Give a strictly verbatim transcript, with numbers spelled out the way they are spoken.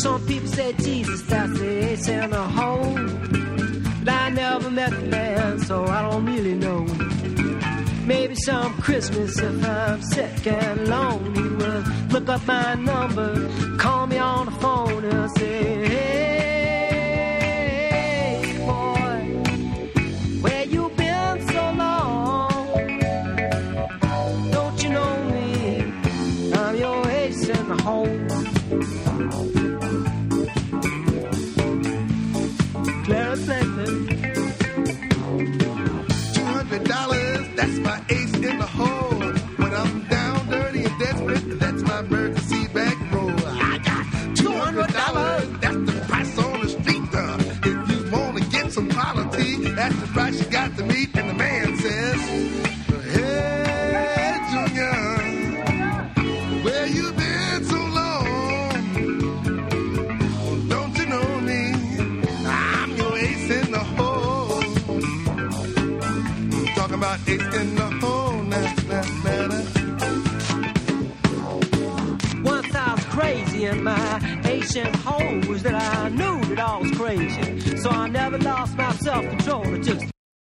Some people say Jesus, that's the ace in the hole. But I never met the man, so I don't really know. Maybe some Christmas if I'm sick and lonely, he will look up my number, call me on the phone and say, hey, boy, where you been so long? Don't you know me? I'm your ace in the hole. Clara Fletcher. two hundred dollars, that's my ace in the hole. When I'm down, dirty and desperate, that's my emergency back roll. I got two hundred dollars, that's the price on the street. Uh, if you want to get some quality, that's the price you got to meet. And the man says, hey, Junior, where you been so long? Don't you know me? I'm your ace in the hole. I'm talking about ace in the hole, now, now, now. Once I was crazy and my ancient hole was that I knew that I was crazy. So I never lost my self-control. I just